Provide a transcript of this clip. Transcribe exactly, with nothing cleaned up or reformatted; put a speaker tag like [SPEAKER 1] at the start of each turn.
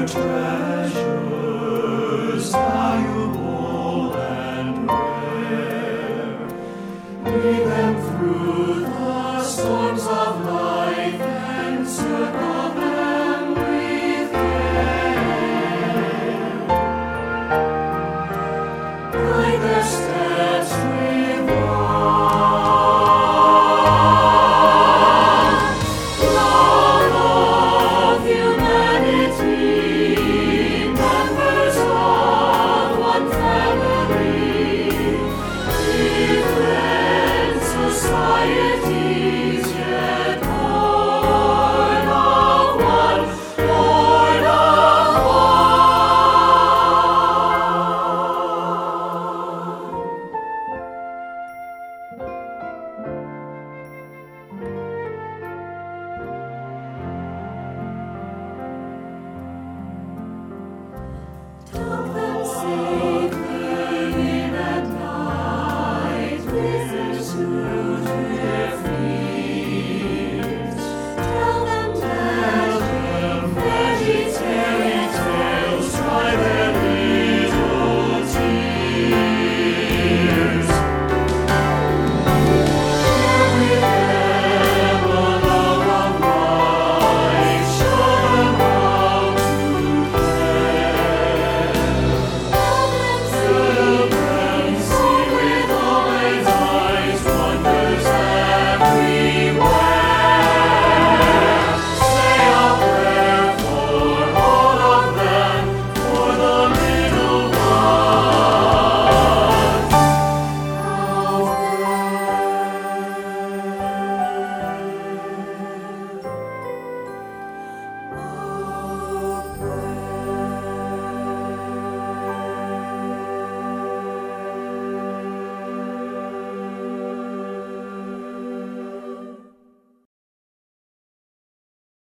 [SPEAKER 1] treasures valuable and rare. Lead them through the storms of life and circle them with care. Guide their steps with love. Love of humanity, members of one family, different societies, yet born of one, born of Tuck them safely in at night, listen to